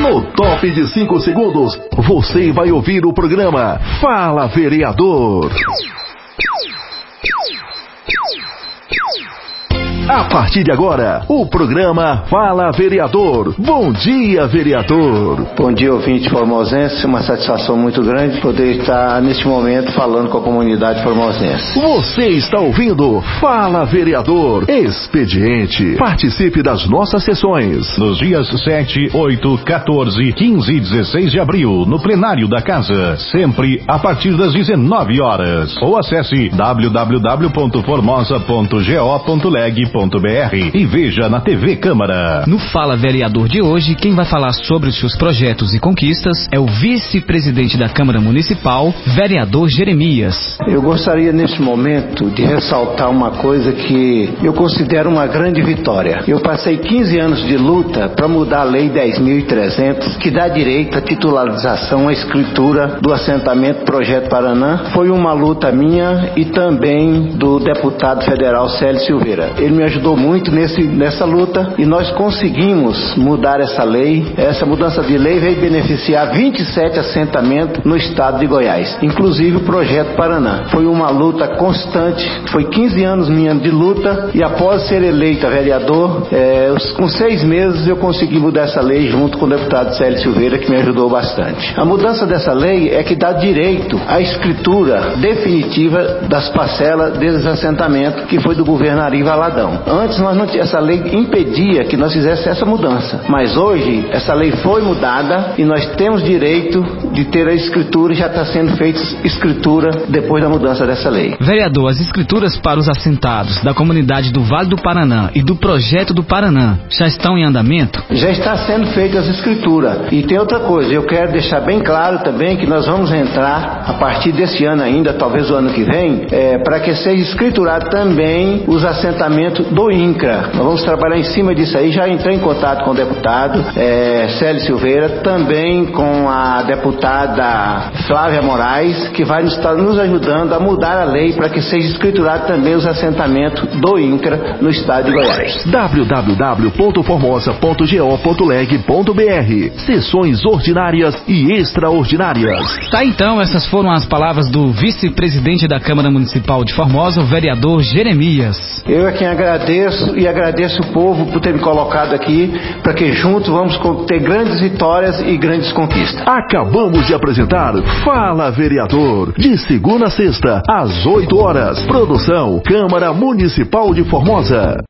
No top de 5 segundos, você vai ouvir o programa Fala Vereador. A partir de agora, o programa Fala Vereador. Bom dia, vereador. Bom dia, ouvinte formosense. Uma satisfação muito grande poder estar neste momento falando com a comunidade formosense. Você está ouvindo Fala Vereador Expediente. Participe das nossas sessões nos dias 7, 8, 14, 15 e 16 de abril, no plenário da casa, sempre a partir das 19 horas. Ou acesse www.formosa.go.leg.br e veja na TV Câmara. No Fala Vereador de hoje, quem vai falar sobre os seus projetos e conquistas é o vice-presidente da Câmara Municipal, vereador Jeremias. Eu gostaria neste momento de ressaltar uma coisa que eu considero uma grande vitória. Eu passei 15 anos de luta para mudar a Lei 10.300, que dá direito à titularização, à escritura do assentamento Projeto Paraná. Foi uma luta minha e também do deputado federal Célio Silveira. Ele me ajudou muito nessa luta e nós conseguimos mudar essa lei. Essa mudança de lei veio beneficiar 27 assentamentos no estado de Goiás, inclusive o Projeto Paraná. Foi uma luta constante, foi 15 anos minha de luta e após ser eleita vereador, com 6 meses eu consegui mudar essa lei junto com o deputado Célio Silveira, que me ajudou bastante. A mudança dessa lei é que dá direito à escritura definitiva das parcelas desses assentamentos que foi do governo Ari Valadão. Antes essa lei impedia que nós fizéssemos essa mudança, mas hoje essa lei foi mudada e nós temos direito de ter a escritura e já está sendo feita escritura depois da mudança dessa lei. Vereador, as escrituras para os assentados da comunidade do Vale do Paraná e do Projeto do Paraná já estão em andamento? Já está sendo feita as escrituras. E tem outra coisa, eu quero deixar bem claro também que nós vamos entrar a partir desse ano ainda, talvez o ano que vem, para que seja escriturado também os assentamentos do INCRA. Nós vamos trabalhar em cima disso aí. Já entrei em contato com o deputado Célio Silveira, também com a deputada Flávia Moraes, que vai nos ajudando a mudar a lei para que seja escriturado também os assentamentos do INCRA no estado de Goiás. www.formosa.go.leg.br. Sessões ordinárias e extraordinárias. Tá, então, essas foram as palavras do vice-presidente da Câmara Municipal de Formosa, o vereador Jeremias. Eu é quem agradeço e agradeço o povo por ter me colocado aqui, para que juntos vamos ter grandes vitórias e grandes conquistas. Acabamos de apresentar Fala Vereador, de segunda a sexta, às 8 horas. Produção Câmara Municipal de Formosa.